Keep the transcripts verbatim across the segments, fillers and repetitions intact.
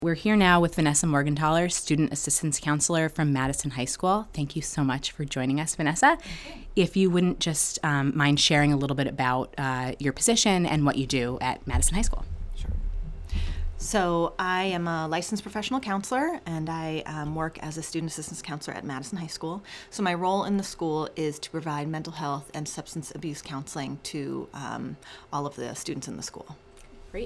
We're here now with Vanessa Morgenthaler, Student Assistance Counselor from Madison High School. Thank you so much for joining us, Vanessa. If you wouldn't just um, mind sharing a little bit about uh, your position and what you do at Madison High School. Sure. So I am a licensed professional counselor, and I um, work as a student assistance counselor at Madison High School. So my role in the school is to provide mental health and substance abuse counseling to um, all of the students in the school. Great.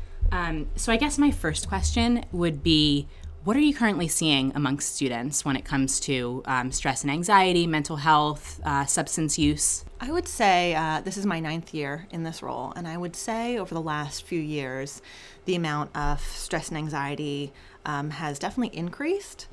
Um, so I guess my first question would be, what are you currently seeing amongst students when it comes to um, stress and anxiety, mental health, uh, substance use? I would say uh, this is my ninth year in this role, and I would say over the last few years, the amount of stress and anxiety um, has definitely increased.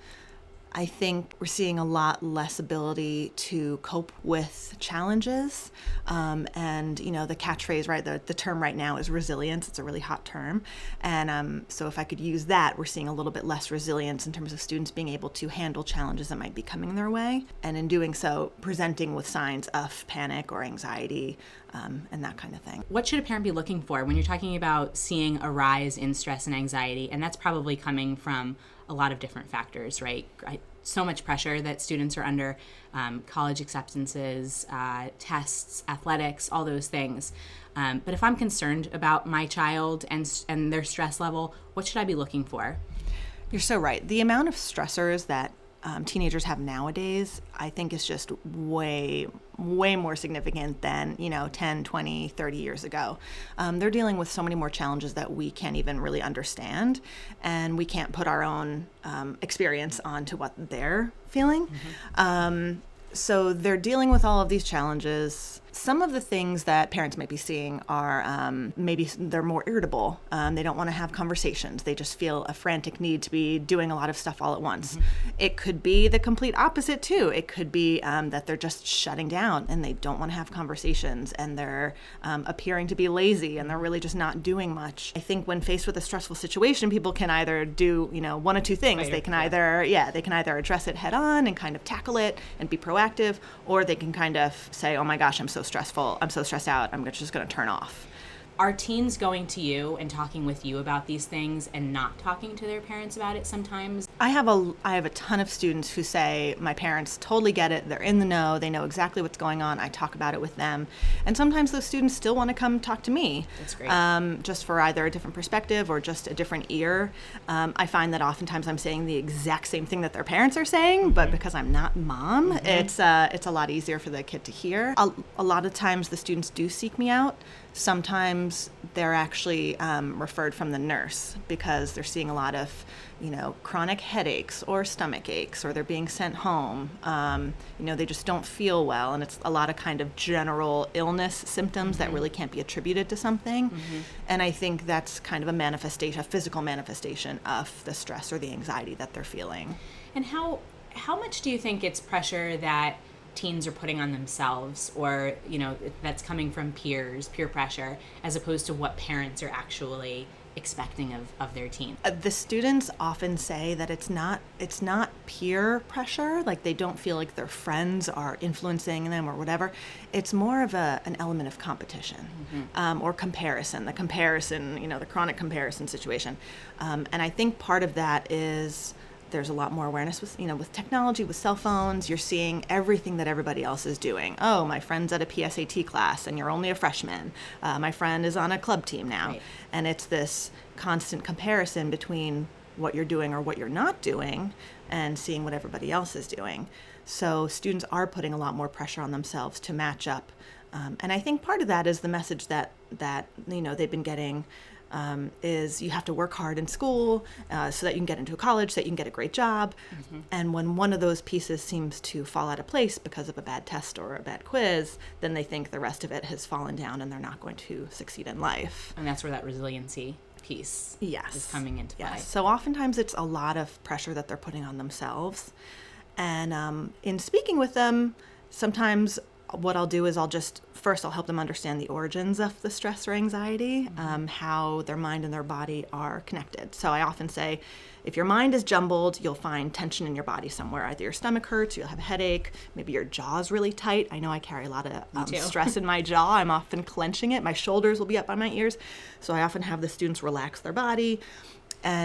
I think we're seeing a lot less ability to cope with challenges. Um, and, you know, the catchphrase, right, the, the term right now is resilience. It's a really hot term. And um, so if I could use that, we're seeing a little bit less resilience in terms of students being able to handle challenges that might be coming their way. And in doing so, presenting with signs of panic or anxiety um, and that kind of thing. What should a parent be looking for when you're talking about seeing a rise in stress and anxiety? And that's probably coming from a lot of different factors, right? So much pressure that students are under, um, college acceptances, uh, tests, athletics, all those things. Um, but if I'm concerned about my child and and their stress level, what should I be looking for? You're so right. The amount of stressors that um, teenagers have nowadays, I think is just way, way more significant than, you know, ten, twenty, thirty years ago. Um, they're dealing with so many more challenges that we can't even really understand, and we can't put our own um, experience onto what they're feeling. Mm-hmm. Um, so they're dealing with all of these challenges. Some of the things that parents might be seeing are um, maybe they're more irritable. Um, they don't want to have conversations. They just feel a frantic need to be doing a lot of stuff all at once. Mm-hmm. It could be the complete opposite too. It could be um, that they're just shutting down and they don't want to have conversations, and they're um, appearing to be lazy, and they're really just not doing much. I think when faced with a stressful situation, people can either do, you know, one of two things. Right. They can yeah. either, yeah, they can either address it head on and kind of tackle it and be proactive, or they can kind of say, oh my gosh, I'm so stressful. I'm so stressed out. I'm just going to turn off. Are teens going to you and talking with you about these things and not talking to their parents about it sometimes? I have a I have a ton of students who say my parents totally get it. They're in the know. They know exactly what's going on. I talk about it with them. And sometimes those students still want to come talk to me. That's great. Um, just for either a different perspective or just a different ear. Um, I find that oftentimes I'm saying the exact same thing that their parents are saying, mm-hmm. but because I'm not mom, mm-hmm. it's uh, it's a lot easier for the kid to hear. A, a lot of times the students do seek me out. Sometimes they're actually um, referred from the nurse because they're seeing a lot of, you know, chronic headaches or stomach aches, or they're being sent home. Um, you know, they just don't feel well, and it's a lot of kind of general illness symptoms mm-hmm. that really can't be attributed to something. Mm-hmm. And I think that's kind of a manifestation, a physical manifestation of the stress or the anxiety that they're feeling. And how how much do you think it's pressure that teens are putting on themselves, or, you know, that's coming from peers, peer pressure, as opposed to what parents are actually expecting of, of their teen? Uh, the students often say that it's not it's not peer pressure, like they don't feel like their friends are influencing them or whatever. It's more of a an element of competition mm-hmm. um, or comparison, the comparison, you know, the chronic comparison situation. Um, and I think part of that is there's a lot more awareness with, you know, with technology, with cell phones. You're seeing everything that everybody else is doing. Oh, my friend's at a P S A T class and you're only a freshman. Uh, my friend is on a club team now. Right. And it's this constant comparison between what you're doing or what you're not doing and seeing what everybody else is doing. So students are putting a lot more pressure on themselves to match up. Um, and I think part of that is the message that, that you know, they've been getting Um, is you have to work hard in school uh, so that you can get into a college, so that you can get a great job. Mm-hmm. And when one of those pieces seems to fall out of place because of a bad test or a bad quiz, then they think the rest of it has fallen down and they're not going to succeed in life. And that's where that resiliency piece yes. is coming into play. Yes. So oftentimes it's a lot of pressure that they're putting on themselves. And um, in speaking with them, sometimes what I'll do is I'll just, first I'll help them understand the origins of the stress or anxiety, mm-hmm. um, how their mind and their body are connected. So I often say, if your mind is jumbled, you'll find tension in your body somewhere. Either your stomach hurts, you'll have a headache, maybe your jaw's really tight. I know I carry a lot of um, stress in my jaw. I'm often clenching it. My shoulders will be up by my ears. So I often have the students relax their body. And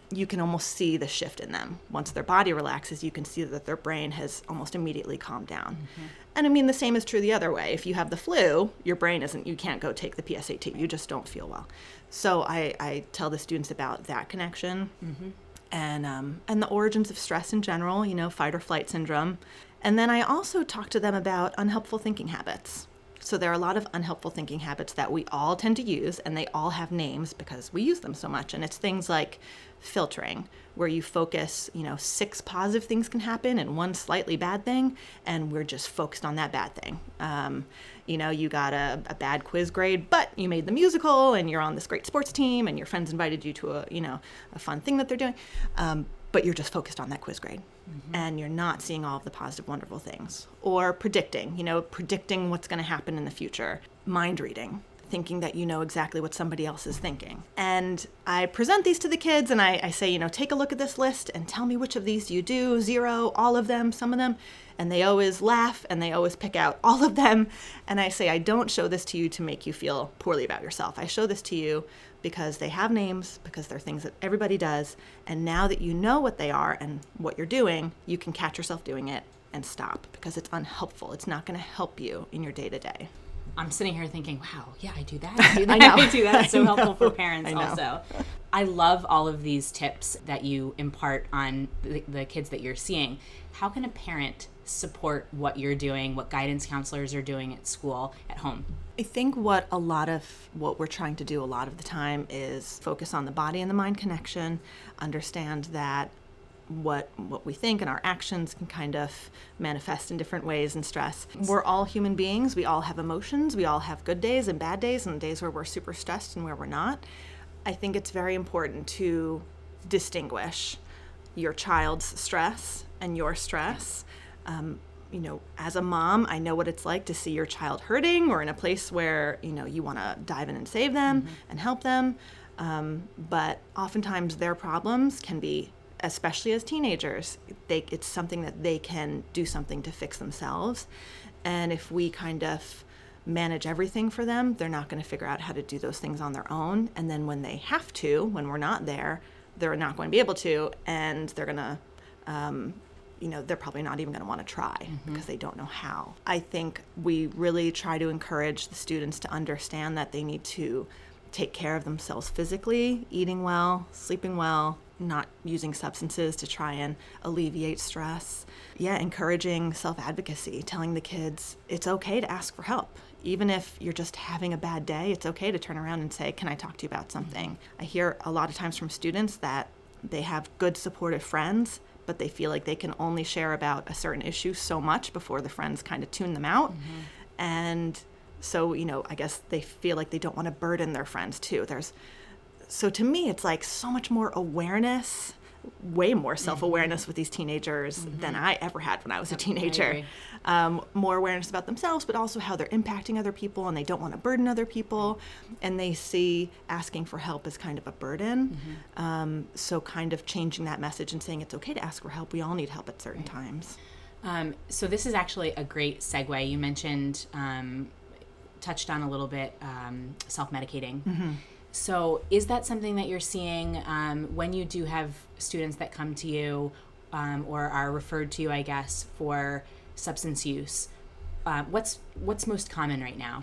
you can almost see the shift in them. Once their body relaxes, you can see that their brain has almost immediately calmed down. Mm-hmm. And I mean, the same is true the other way. If you have the flu, your brain isn't, you can't go take the P S A T. You just don't feel well. So I, I tell the students about that connection mm-hmm. and um, and the origins of stress in general, you know, fight or flight syndrome. And then I also talk to them about unhelpful thinking habits. So there are a lot of unhelpful thinking habits that we all tend to use, and they all have names because we use them so much. And it's things like filtering, where you focus, you know, six positive things can happen and one slightly bad thing, and we're just focused on that bad thing. Um, you know, you got a, a bad quiz grade, but you made the musical, and you're on this great sports team, and your friends invited you to a, you know, a fun thing that they're doing, um, but you're just focused on that quiz grade. Mm-hmm. And you're not seeing all of the positive, wonderful things. Or predicting, you know, predicting what's going to happen in the future. Mind reading, thinking that you know exactly what somebody else is thinking. And I present these to the kids and I, I say, you know, take a look at this list and tell me which of these you do, zero, all of them, some of them. And they always laugh and they always pick out all of them. And I say, I don't show this to you to make you feel poorly about yourself. I show this to you because they have names, because they're things that everybody does. And now that you know what they are and what you're doing, you can catch yourself doing it and stop, because it's unhelpful. It's not going to help you in your day-to-day. I'm sitting here thinking, wow, yeah, I do that. I do that. I, know. I do that. It's so helpful for parents I also. I love all of these tips that you impart on the, the kids that you're seeing. How can a parent support what you're doing, what guidance counselors are doing at school, at home? I think what a lot of what we're trying to do a lot of the time is focus on the body and the mind connection, understand that what what we think and our actions can kind of manifest in different ways in stress. We're all human beings. We all have emotions. We all have good days and bad days and days where we're super stressed and where we're not. I think it's very important to distinguish your child's stress and your stress. Um, you know, as a mom, I know what it's like to see your child hurting or in a place where, you know, you want to dive in and save them mm-hmm. and help them. Um, but oftentimes their problems can be, especially as teenagers, they, it's something that they can do something to fix themselves. And if we kind of manage everything for them, they're not going to figure out how to do those things on their own. And then when they have to, when we're not there, they're not going to be able to, and they're going to, um, you know, they're probably not even going to want to try mm-hmm. because they don't know how. I think we really try to encourage the students to understand that they need to take care of themselves physically, eating well, sleeping well, not using substances to try and alleviate stress. Yeah, encouraging self-advocacy, telling the kids it's okay to ask for help. Even if you're just having a bad day, it's okay to turn around and say, can I talk to you about something? Mm-hmm. I hear a lot of times from students that they have good supportive friends, but they feel like they can only share about a certain issue so much before the friends kind of tune them out. Mm-hmm. And so, you know, I guess they feel like they don't want to burden their friends too. There's, so to me, it's like so much more awareness, way more self-awareness mm-hmm. with these teenagers mm-hmm. than I ever had when I was yep, a teenager. Um, more awareness about themselves, but also how they're impacting other people, and they don't want to burden other people. And they see asking for help as kind of a burden. Mm-hmm. Um, so kind of changing that message and saying it's okay to ask for help. We all need help at certain right. times. Um, so this is actually a great segue. You mentioned, um, touched on a little bit, um, self-medicating. Mm-hmm. So is that something that you're seeing um, when you do have students that come to you um, or are referred to you, I guess, for substance use? Uh, what's what's most common right now?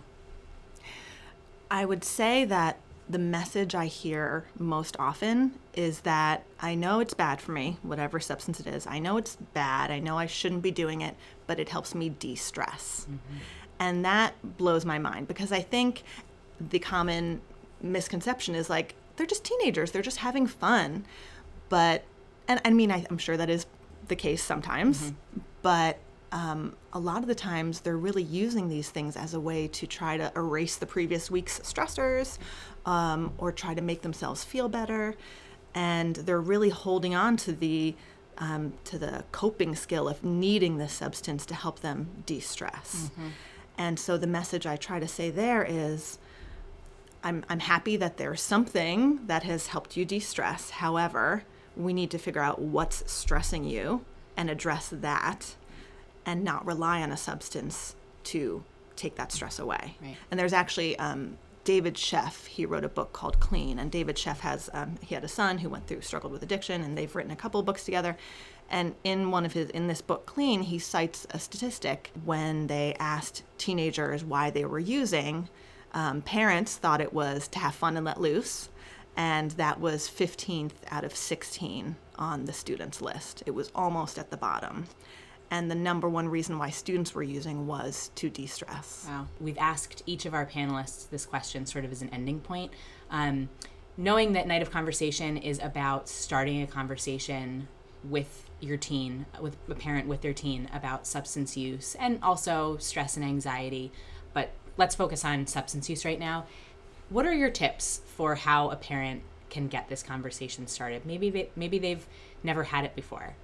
I would say that the message I hear most often is that I know it's bad for me, whatever substance it is. I know it's bad. I know I shouldn't be doing it, but it helps me de-stress. Mm-hmm. And that blows my mind, because I think the common misconception is like, they're just teenagers, they're just having fun. But, and I mean, I, I'm sure that is the case sometimes, mm-hmm. but um, a lot of the times they're really using these things as a way to try to erase the previous week's stressors um, or try to make themselves feel better. And they're really holding on to the um, to the coping skill of needing this substance to help them de-stress. Mm-hmm. And so the message I try to say there is, I'm I'm happy that there's something that has helped you de-stress. However, we need to figure out what's stressing you and address that, and not rely on a substance to take that stress away. Right. And there's actually um, David Sheff, he wrote a book called Clean. And David Sheff has, um, he had a son who went through, struggled with addiction, and they've written a couple of books together. And in one of his, in this book, Clean, he cites a statistic when they asked teenagers why they were using. Um, parents thought it was to have fun and let loose. And that was fifteenth out of sixteen on the students' list. It was almost at the bottom. And the number one reason why students were using was to de-stress. Wow. We've asked each of our panelists this question sort of as an ending point. Um, knowing that Night of Conversation is about starting a conversation with your teen, with a parent with their teen about substance use and also stress and anxiety, but let's focus on substance use right now. What are your tips for how a parent can get this conversation started? Maybe they, maybe they've never had it before.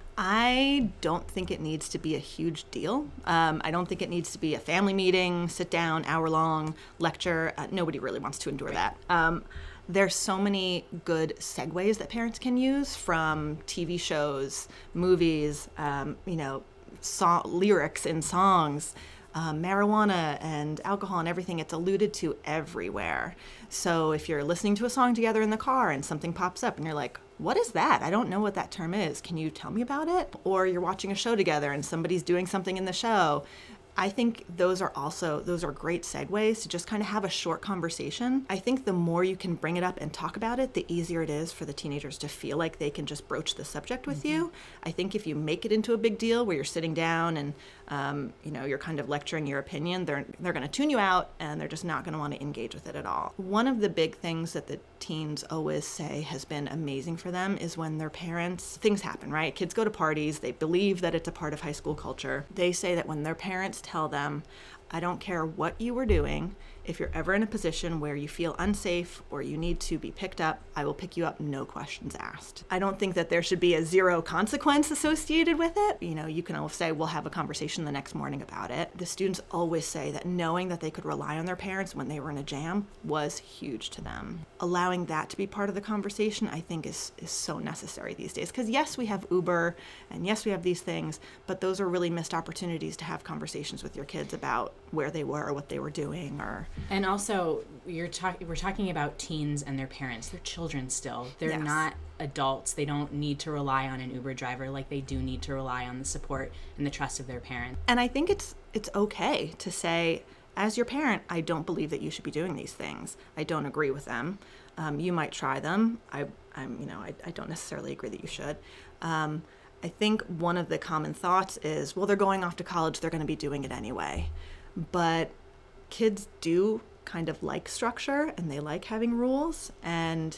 I don't think it needs to be a huge deal. Um, I don't think it needs to be a family meeting, sit down, hour long lecture. Uh, nobody really wants to endure right. that. Um, there's so many good segues that parents can use from T V shows, movies, um, you know, so- lyrics in songs. Um, marijuana and alcohol and everything, it's alluded to everywhere. So if you're listening to a song together in the car and something pops up and you're like, what is that? I don't know what that term is. Can you tell me about it? Or you're watching a show together and somebody's doing something in the show. I think those are also, those are great segues to just kind of have a short conversation. I think the more you can bring it up and talk about it, the easier it is for the teenagers to feel like they can just broach the subject with mm-hmm. you. I think if you make it into a big deal where you're sitting down and, um, you know, you're kind of lecturing your opinion, they're, they're going to tune you out and they're just not going to want to engage with it at all. One of the big things that the teens always say has been amazing for them is when their parents, things happen, right? Kids go to parties, they believe that it's a part of high school culture. They say that when their parents tell them, I don't care what you were doing, if you're ever in a position where you feel unsafe or you need to be picked up, I will pick you up, no questions asked. I don't think that there should be a zero consequence associated with it. You know, you can always say, we'll have a conversation the next morning about it. The students always say that knowing that they could rely on their parents when they were in a jam was huge to them. Allowing that to be part of the conversation, I think, is, is so necessary these days. Because yes, we have Uber, and yes, we have these things, but those are really missed opportunities to have conversations with your kids about where they were, or what they were doing, or... And also, you're talking. we're talking about teens and their parents. They're children still. They're yes. not adults. They don't need to rely on an Uber driver like they do need to rely on the support and the trust of their parents. And I think it's it's okay to say, as your parent, I don't believe that you should be doing these things. I don't agree with them. Um, you might try them. I, I'm, you know, I, I don't necessarily agree that you should. Um, I think one of the common thoughts is, well, they're going off to college. They're going to be doing it anyway. But kids do kind of like structure and they like having rules, and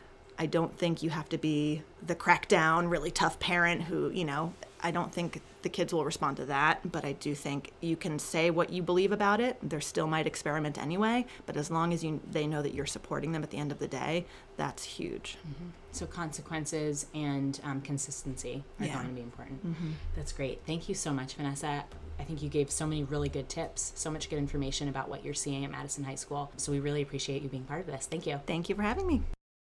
I don't think you have to be the crackdown, really tough parent who, you know, I don't think the kids will respond to that, but I do think you can say what you believe about it. They still might experiment anyway, but as long as you they know that you're supporting them at the end of the day, that's huge. Mm-hmm. So consequences and um, consistency are yeah. going to be important. Mm-hmm. That's great. Thank you so much, Vanessa. I think you gave so many really good tips, so much good information about what you're seeing at Madison High School. So we really appreciate you being part of this. Thank you. Thank you for having me.